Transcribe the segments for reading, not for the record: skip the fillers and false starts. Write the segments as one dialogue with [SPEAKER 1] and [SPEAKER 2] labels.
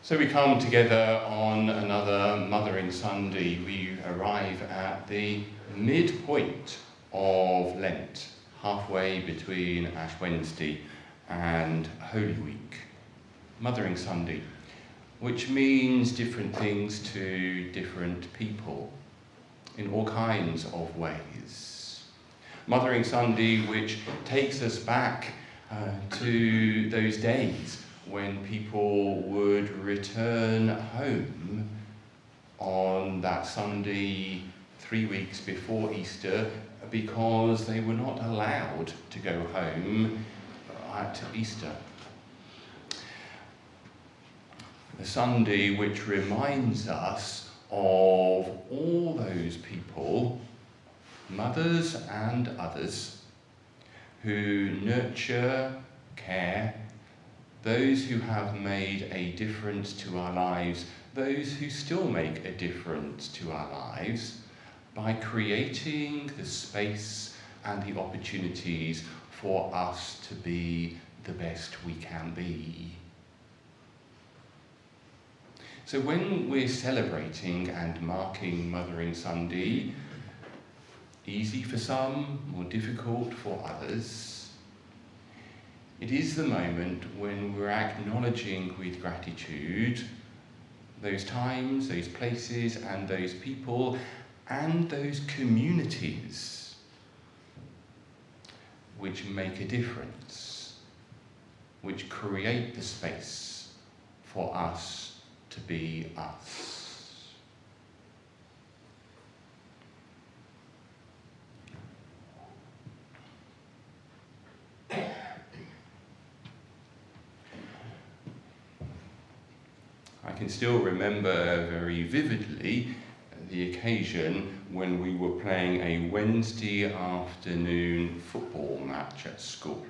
[SPEAKER 1] So we come together on another Mothering Sunday. We arrive at the midpoint of Lent, halfway between Ash Wednesday and Holy Week. Mothering Sunday, which means different things to different people in all kinds of ways. Mothering Sunday, which takes us back to those days when people would return home on that Sunday 3 weeks before Easter because they were not allowed to go home at Easter. The Sunday which reminds us of all those people, mothers and others, who nurture, care, those who have made a difference to our lives, those who still make a difference to our lives, by creating the space and the opportunities for us to be the best we can be. So when we're celebrating and marking Mothering Sunday, easy for some, more difficult for others, it is the moment when we're acknowledging with gratitude those times, those places, and those people, and those communities which make a difference, which create the space for us to be us. I can still remember very vividly the occasion when we were playing a Wednesday afternoon football match at school.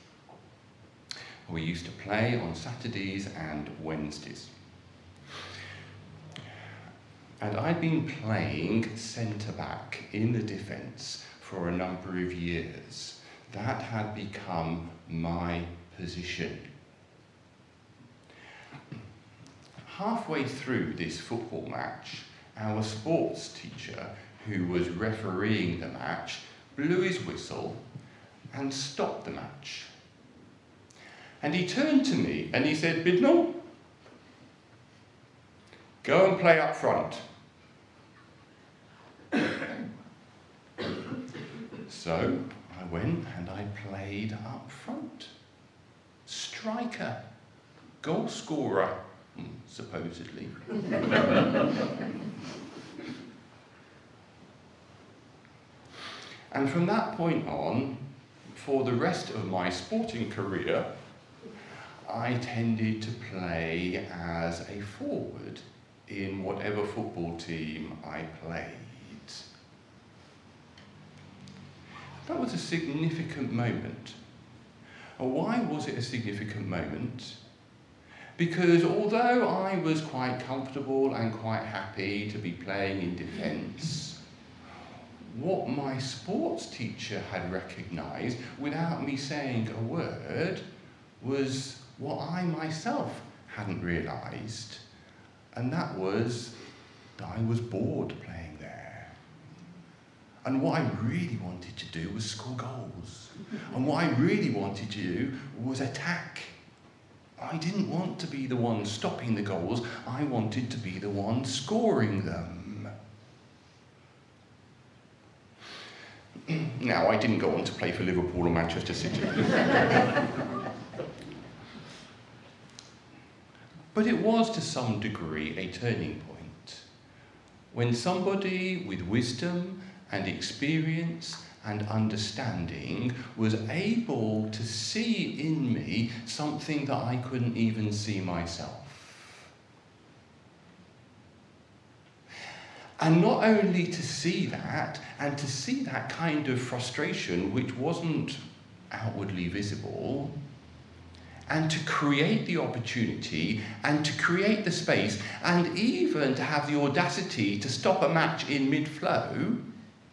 [SPEAKER 1] We used to play on Saturdays and Wednesdays. And I'd been playing centre-back in the defence for a number of years. That had become my position. Halfway through this football match, our sports teacher, who was refereeing the match, blew his whistle and stopped the match. And he turned to me and he said, "Bidnell, go and play up front." So I went and I played up front. Striker, goal scorer, supposedly. And from that point on, for the rest of my sporting career, I tended to play as a forward in whatever football team I played. That was a significant moment. And why was it a significant moment? Because although I was quite comfortable and quite happy to be playing in defence, what my sports teacher had recognised, without me saying a word, was what I myself hadn't realised, and that was that I was bored playing there. And what I really wanted to do was score goals. And what I really wanted to do was attack. I didn't want to be the one stopping the goals, I wanted to be the one scoring them. Now, I didn't go on to play for Liverpool or Manchester City. But it was to some degree a turning point. When somebody with wisdom and experience and understanding was able to see in me something that I couldn't even see myself. And not only to see that, and to see that kind of frustration which wasn't outwardly visible, and to create the opportunity, and to create the space, and even to have the audacity to stop a match in mid-flow,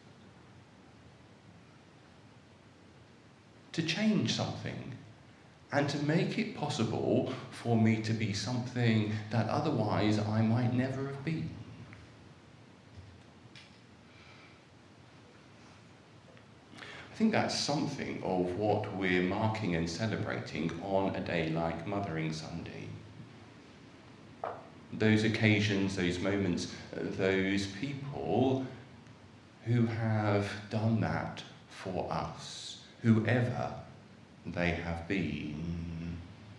[SPEAKER 1] to change something and to make it possible for me to be something that otherwise I might never have been. I think that's something of what we're marking and celebrating on a day like Mothering Sunday. Those occasions, those moments, those people who have done that for us, whoever they have been.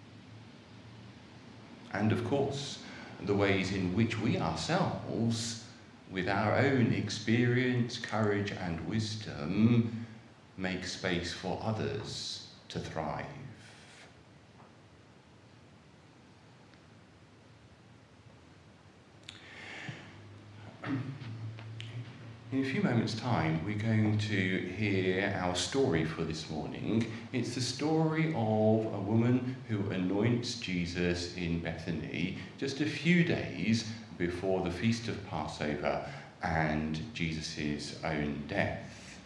[SPEAKER 1] And of course, the ways in which we ourselves, with our own experience, courage and wisdom, make space for others to thrive. In a few moments' time, we're going to hear our story for this morning. It's the story of a woman who anoints Jesus in Bethany just a few days before the feast of Passover and Jesus' own death.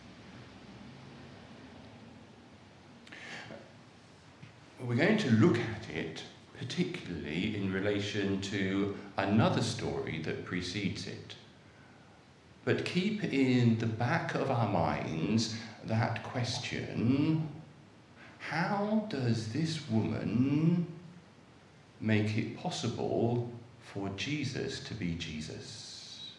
[SPEAKER 1] We're going to look at it particularly in relation to another story that precedes it. But keep in the back of our minds that question, how does this woman make it possible for Jesus to be Jesus?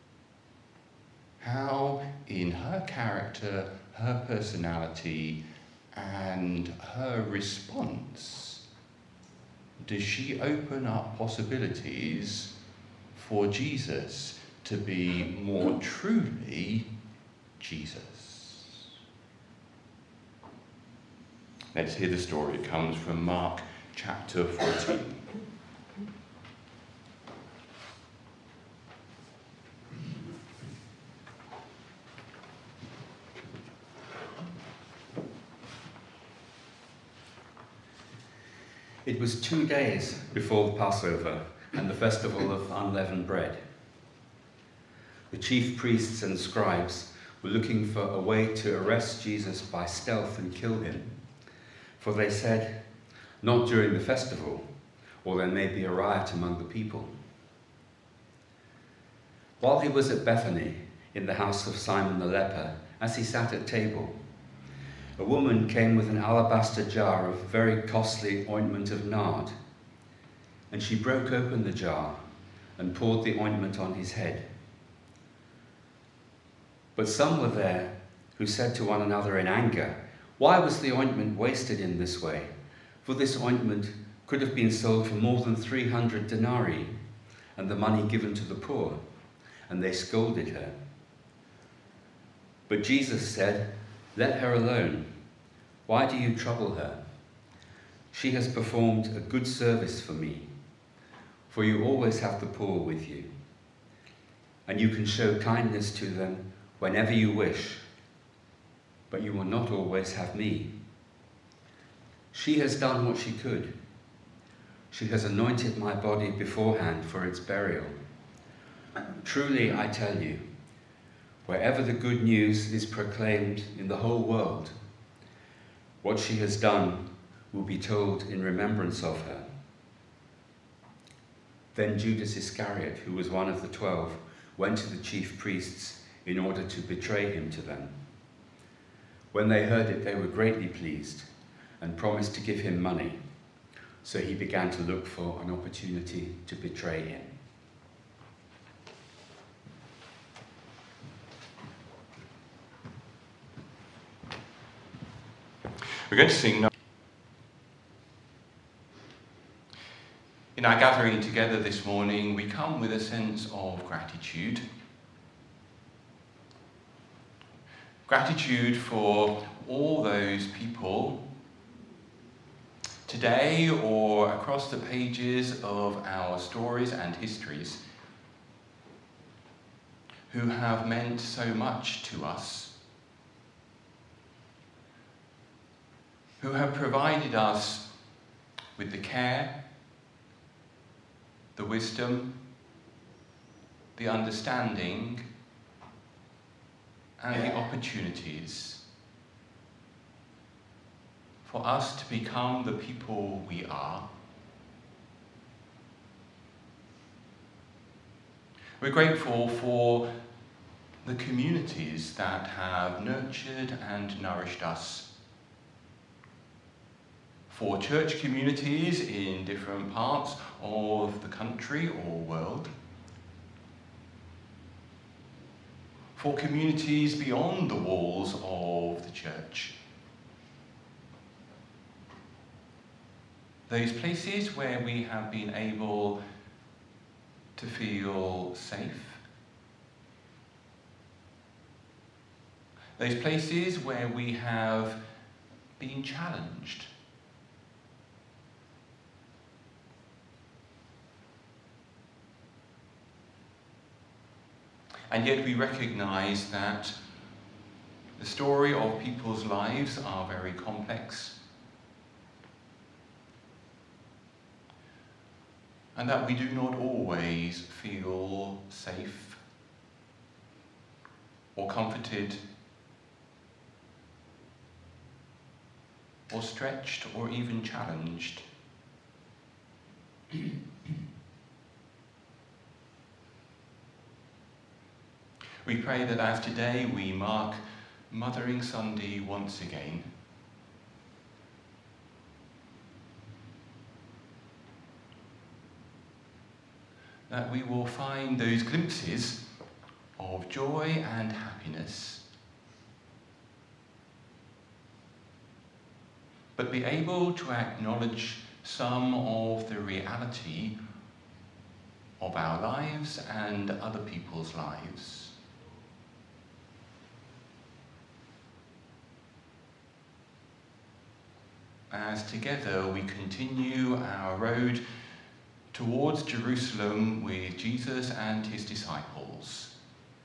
[SPEAKER 1] How, in her character, her personality, and her response, does she open up possibilities for Jesus to be more truly Jesus? Let's hear the story. It comes from Mark chapter 14.
[SPEAKER 2] It was 2 days before the Passover and the festival of unleavened bread. The chief priests and scribes were looking for a way to arrest Jesus by stealth and kill him. For they said, "Not during the festival, or there may be a riot among the people." While he was at Bethany, in the house of Simon the leper, as he sat at table, a woman came with an alabaster jar of very costly ointment of nard, and she broke open the jar and poured the ointment on his head. But some were there who said to one another in anger, "Why was the ointment wasted in this way? For this ointment could have been sold for more than 300 denarii, and the money given to the poor." And they scolded her. But Jesus said, "Let her alone. Why do you trouble her? She has performed a good service for me. For you always have the poor with you, and you can show kindness to them whenever you wish, but you will not always have me. She has done what she could. She has anointed my body beforehand for its burial. Truly, I tell you, wherever the good news is proclaimed in the whole world, what she has done will be told in remembrance of her." Then Judas Iscariot, who was one of the 12, went to the chief priests in order to betray him to them. When they heard it, they were greatly pleased and promised to give him money. So he began to look for an opportunity to betray him.
[SPEAKER 1] We're going to sing. In our gathering together this morning, we come with a sense of gratitude. Gratitude for all those people today or across the pages of our stories and histories who have meant so much to us, who have provided us with the care, the wisdom, the understanding, and the opportunities for us to become the people we are. We're grateful for the communities that have nurtured and nourished us. For church communities in different parts of the country or world. For communities beyond the walls of the church. Those places where we have been able to feel safe. Those places where we have been challenged. And yet we recognise that the story of people's lives are very complex. And that we do not always feel safe or comforted or stretched or even challenged. We pray that as today we mark Mothering Sunday once again, that we will find those glimpses of joy and happiness, but be able to acknowledge some of the reality of our lives and other people's lives. As together we continue our road towards Jerusalem with Jesus and his disciples.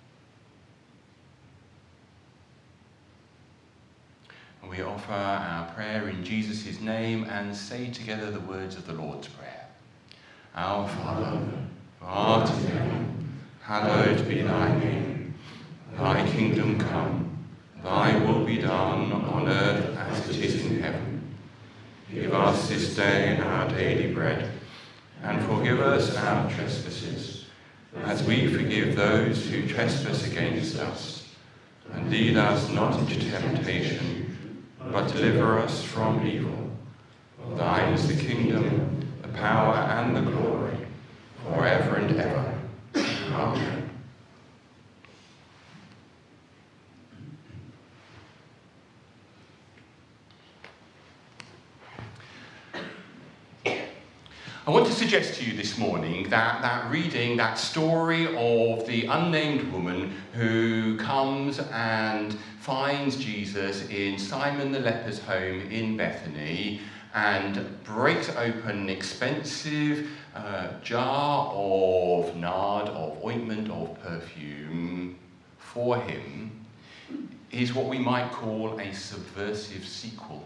[SPEAKER 1] And we offer our prayer in Jesus' name and say together the words of the Lord's Prayer. Our Father, who art in heaven, hallowed be thy name. Thy kingdom come, thy will be done on earth as it is in heaven. Give us this day our daily bread, and forgive us our trespasses, as we forgive those who trespass against us. And lead us not into temptation, but deliver us from evil. For thine is the kingdom, the power and the glory, forever and ever. Amen. I want to suggest to you this morning that reading, that story of the unnamed woman who comes and finds Jesus in Simon the leper's home in Bethany and breaks open an expensive jar of nard, of ointment, of perfume for him, is what we might call a subversive sequel.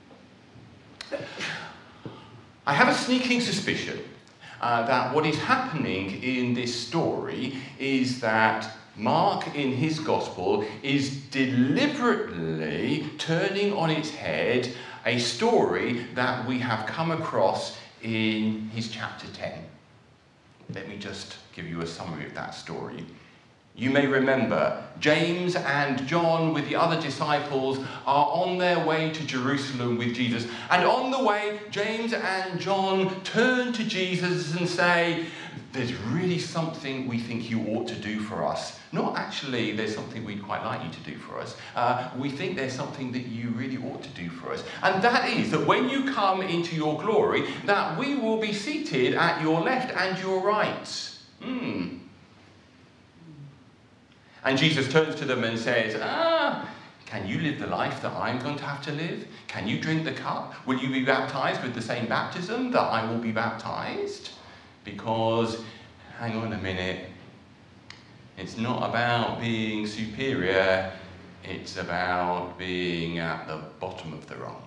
[SPEAKER 1] I have a sneaking suspicion that what is happening in this story is that Mark, in his gospel, is deliberately turning on its head a story that we have come across in his chapter 10. Let me just give you a summary of that story. You may remember, James and John with the other disciples are on their way to Jerusalem with Jesus. And on the way, James and John turn to Jesus and say, there's really something we think you ought to do for us. Not actually, there's something we'd quite like you to do for us. We think there's something that you really ought to do for us. And that is that when you come into your glory, that we will be seated at your left and your right. And Jesus turns to them and says, can you live the life that I'm going to have to live? Can you drink the cup? Will you be baptized with the same baptism that I will be baptized? Because, hang on a minute, it's not about being superior, it's about being at the bottom of the rung.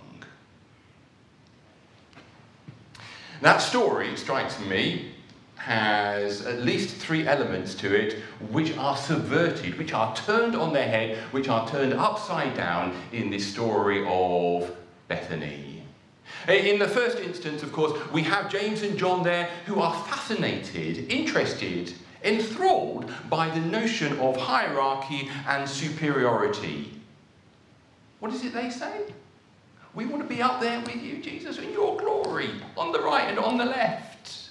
[SPEAKER 1] That story, strikes me, has at least three elements to it which are subverted, which are turned on their head, which are turned upside down in this story of Bethany. In the first instance, of course, we have James and John there who are fascinated, interested, enthralled by the notion of hierarchy and superiority. What is it they say? We want to be up there with you, Jesus, in your glory, on the right and on the left.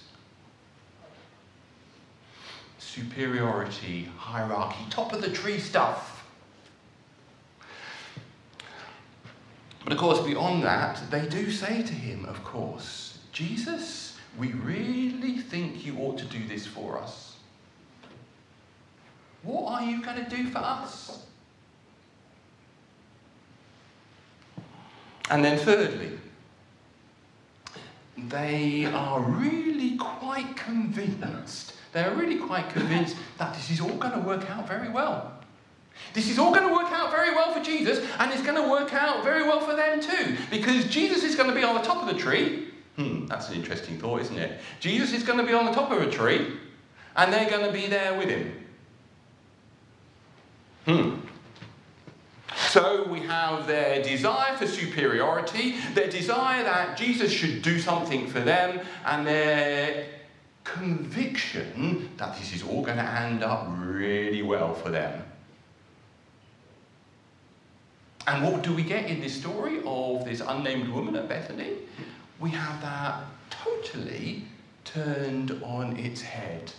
[SPEAKER 1] Superiority, hierarchy, top of the tree stuff. But of course, beyond that, they do say to him, of course, Jesus, we really think you ought to do this for us. What are you going to do for us? And then thirdly, they are really quite convinced. They're really quite convinced that this is all going to work out very well. This is all going to work out very well for Jesus, and it's going to work out very well for them too, because Jesus is going to be on the top of the tree. That's an interesting thought, isn't it? Jesus is going to be on the top of a tree, and they're going to be there with him. So we have their desire for superiority, their desire that Jesus should do something for them, and their conviction that this is all going to end up really well for them. And what do we get in this story of this unnamed woman at Bethany? We have that totally turned on its head.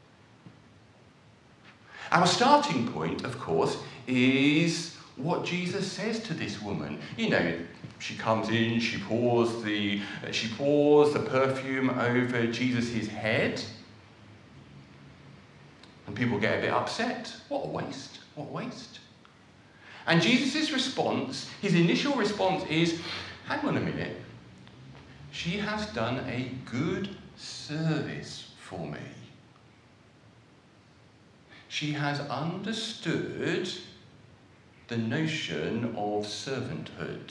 [SPEAKER 1] Our starting point, of course, is what Jesus says to this woman. You know, she comes in, she pours the perfume over Jesus' head. And people get a bit upset. What a waste, what a waste. And Jesus' response, his initial response is, hang on a minute, she has done a good service for me. She has understood the notion of servanthood.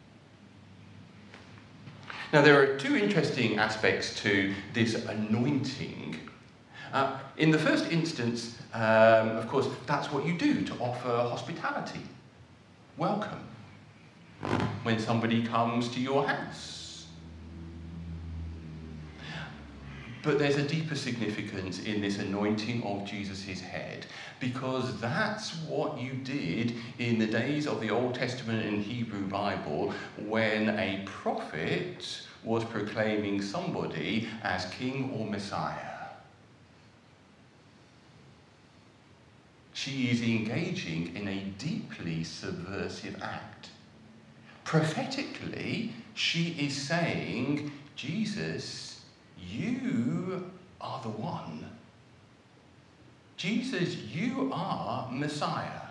[SPEAKER 1] Now, there are two interesting aspects to this anointing. In the first instance, of course, that's what you do to offer hospitality. Welcome when somebody comes to your house. But there's a deeper significance in this anointing of Jesus' head, because that's what you did in the days of the Old Testament and Hebrew Bible when a prophet was proclaiming somebody as king or Messiah. She is engaging in a deeply subversive act. Prophetically, she is saying, Jesus, you are the one. Jesus, you are Messiah.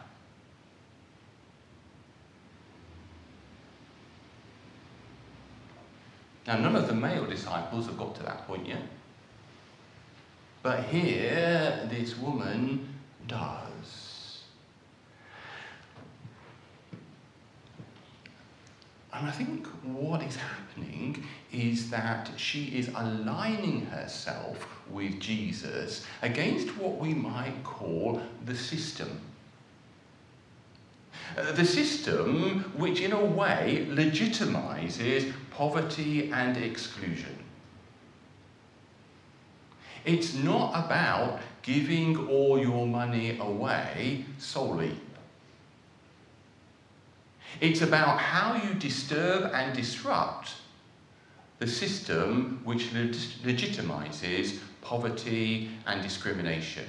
[SPEAKER 1] Now, none of the male disciples have got to that point yet. But here, this woman does. And I think what is happening is that she is aligning herself with Jesus against what we might call the system. The system which in a way legitimizes poverty and exclusion. It's not about giving all your money away solely. It's about how you disturb and disrupt the system which legitimizes poverty and discrimination.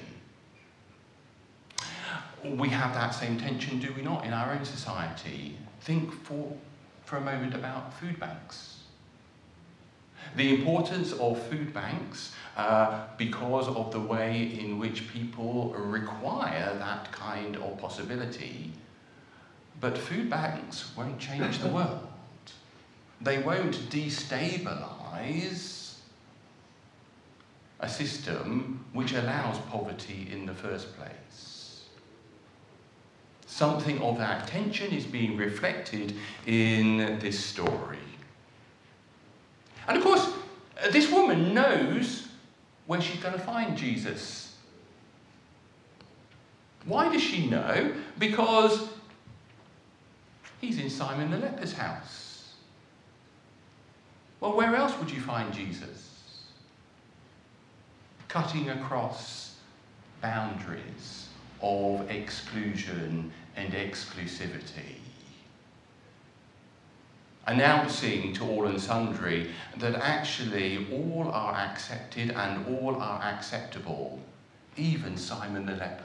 [SPEAKER 1] We have that same tension, do we not, in our own society? Think for a moment about food banks. The importance of food banks because of the way in which people require that kind of possibility. But food banks won't change the world. They won't destabilize a system which allows poverty in the first place. Something of that tension is being reflected in this story. And of course, this woman knows where she's going to find Jesus. Why does she know? Because he's in Simon the leper's house. Well, where else would you find Jesus? Cutting across boundaries of exclusion and exclusivity. Announcing to all and sundry that actually all are accepted and all are acceptable, even Simon the leper.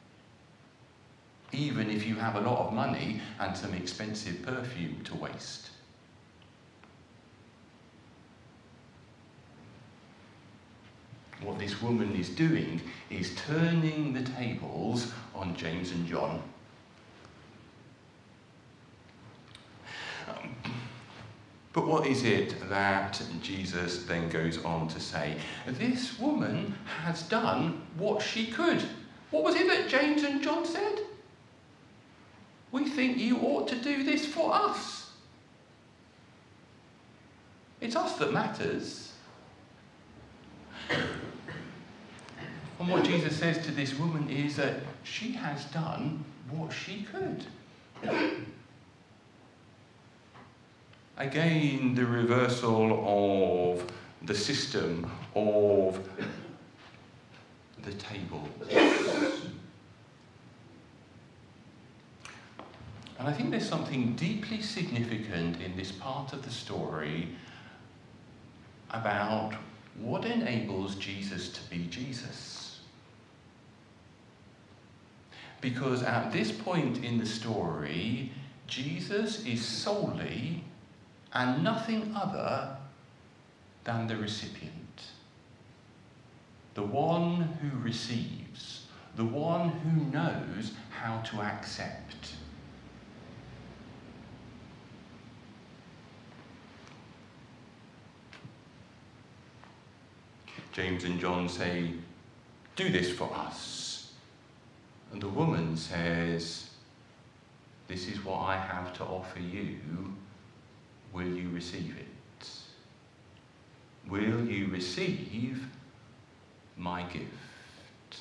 [SPEAKER 1] Even if you have a lot of money and some expensive perfume to waste. What this woman is doing is turning the tables on James and John. But what is it that Jesus then goes on to say? This woman has done what she could. What was it that James and John said? We think you ought to do this for us. It's us that matters. And what Jesus says to this woman is that she has done what she could. Again, the reversal of the system of the table. And I think there's something deeply significant in this part of the story about what enables Jesus to be Jesus. Because at this point in the story, Jesus is solely and nothing other than the recipient. The one who receives, the one who knows how to accept. James and John say, do this for us. And the woman says, this is what I have to offer you. Will you receive it? Will you receive my gift?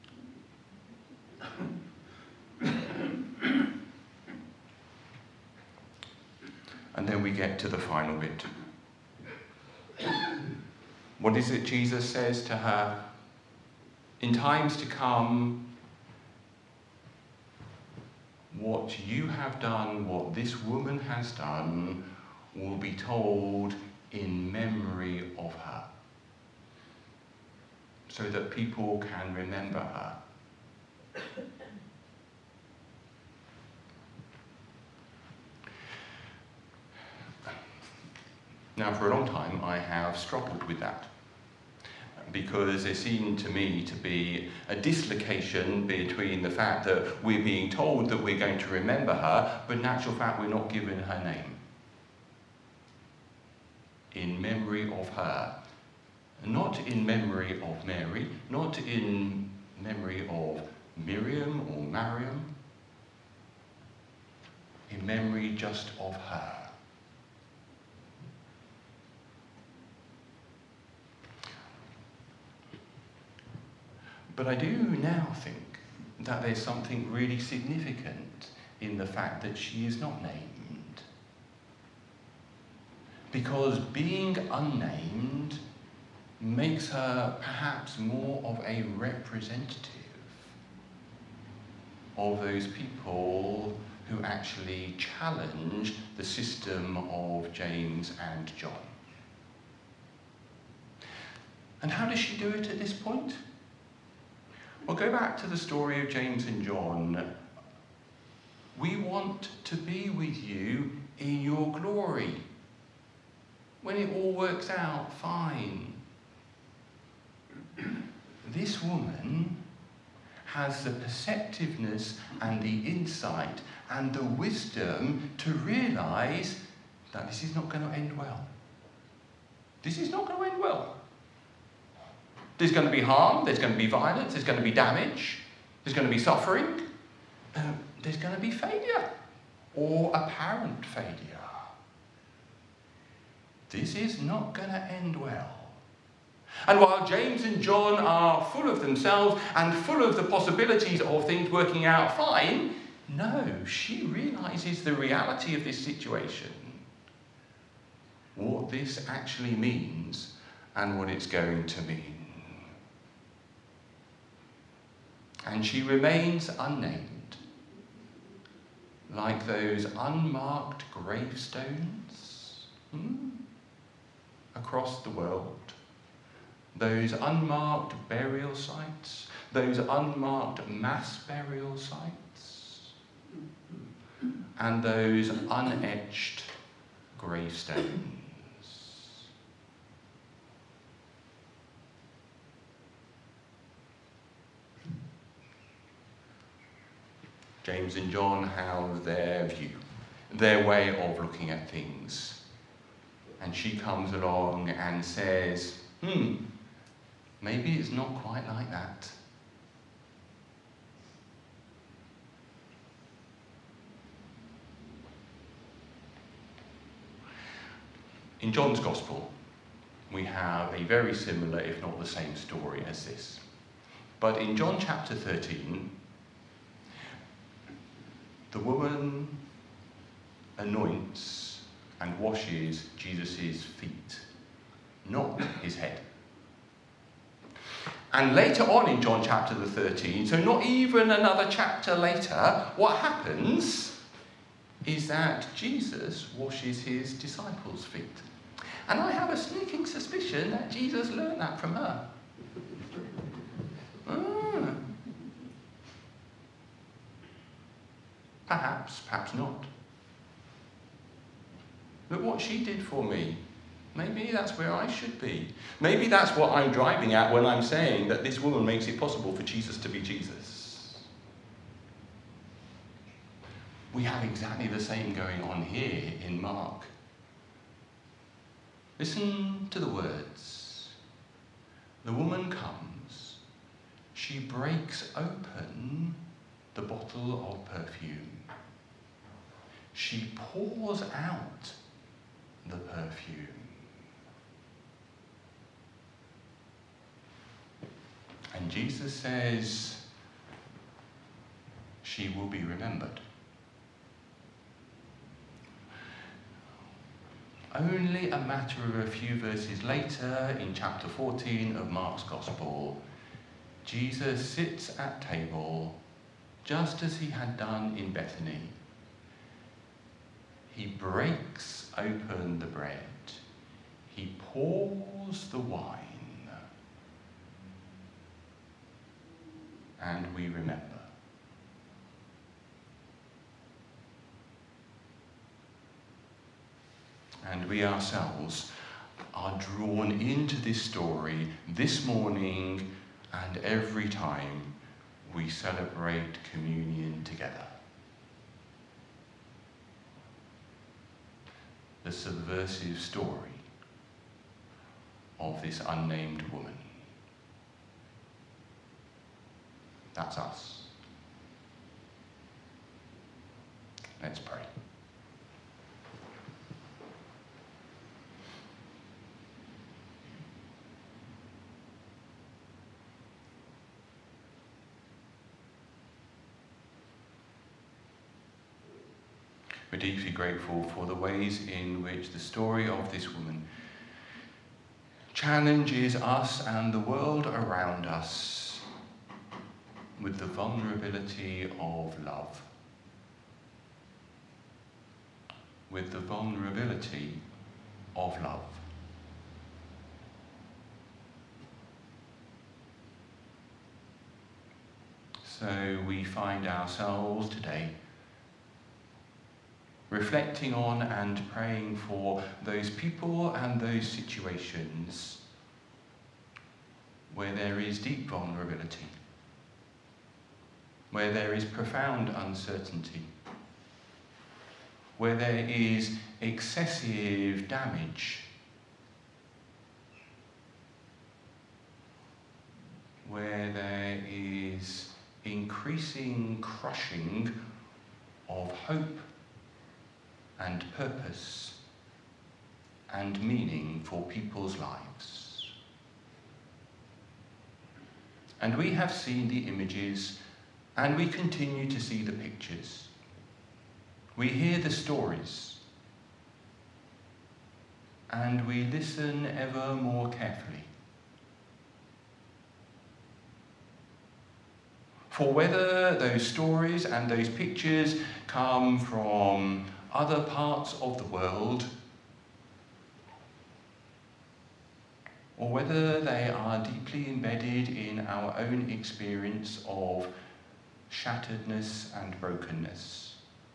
[SPEAKER 1] And then we get to the final bit. What is it Jesus says to her? In times to come, what you have done, what this woman has done, will be told in memory of her, so that people can remember her. Now, for a long time, I have struggled with that, because there seemed to me to be a dislocation between the fact that we're being told that we're going to remember her, but in actual fact, we're not given her name. In memory of her. Not in memory of Mary, not in memory of Miriam or Mariam. In memory just of her. But I do now think that there's something really significant in the fact that she is not named. Because being unnamed makes her perhaps more of a representative of those people who actually challenge the system of James and John. And how does she do it at this point? Well, go back to the story of James and John. We want to be with you in your glory. When it all works out fine. This woman has the perceptiveness and the insight and the wisdom to realise that this is not going to end well. This is not going to end well. There's going to be harm, there's going to be violence, there's going to be damage, there's going to be suffering, there's going to be failure or apparent failure. This is not going to end well. And while James and John are full of themselves and full of the possibilities of things working out fine, no, she realises the reality of this situation. what this actually means and what it's going to mean. And she remains unnamed, like those unmarked gravestones across the world, those unmarked burial sites, those unmarked mass burial sites, and those unetched gravestones. James and John have their view, their way of looking at things. And she comes along and says, maybe it's not quite like that. In John's Gospel, we have a very similar, if not the same story as this. But in John chapter 13, the woman anoints and washes Jesus' feet, not his head. And later on in John chapter 13, so not even another chapter later, what happens is that Jesus washes his disciples' feet. And I have a sneaking suspicion that Jesus learned that from her. Perhaps, perhaps not. Look what she did for me. Maybe that's where I should be. Maybe that's what I'm driving at when I'm saying that this woman makes it possible for Jesus to be Jesus. We have exactly the same going on here in Mark. Listen to the words. The woman comes. She breaks open the bottle of perfume. She pours out the perfume. And Jesus says, she will be remembered. Only a matter of a few verses later, in chapter 14 of Mark's Gospel, Jesus sits at table just as he had done in Bethany. He breaks open the bread. He pours the wine. And we remember. And we ourselves are drawn into this story this morning and every time we celebrate communion together. The subversive story of this unnamed woman. That's us. Let's pray. We're deeply grateful for the ways in which the story of this woman challenges us and the world around us with the vulnerability of love. With the vulnerability of love. So we find ourselves today reflecting on and praying for those people and those situations where there is deep vulnerability, where there is profound uncertainty, where there is excessive damage, where there is increasing crushing of hope and purpose and meaning for people's lives. And we have seen the images and we continue to see the pictures. We hear the stories. and we listen ever more carefully. For whether those stories and those pictures come from other parts of the world, or whether they are deeply embedded in our own experience of shatteredness and brokenness.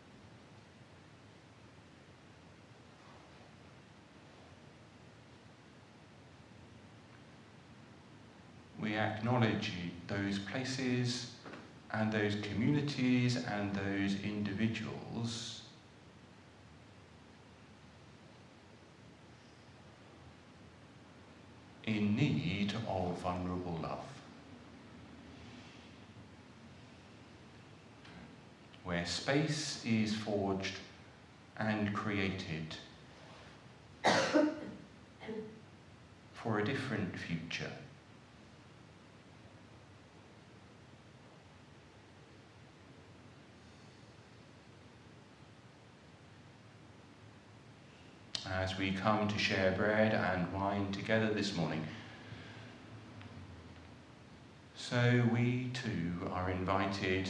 [SPEAKER 1] We acknowledge those places and those communities and those individuals in need of vulnerable love, where space is forged and created for a different future. As we come to share bread and wine together this morning, so we too are invited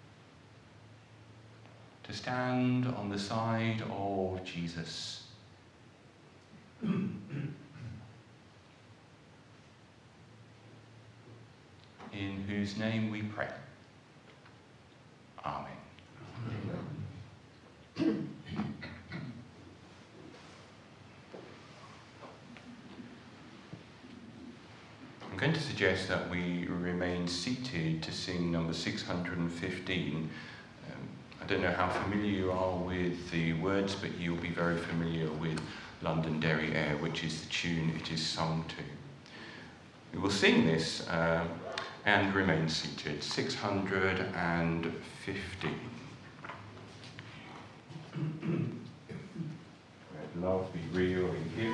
[SPEAKER 1] to stand on the side of Jesus. In whose name we pray. Amen. I'm going to suggest that we remain seated to sing number 615. I don't know how familiar you are with the words, but you'll be very familiar with Londonderry Air, which is the tune it is sung to. We will sing this and remain seated. 615.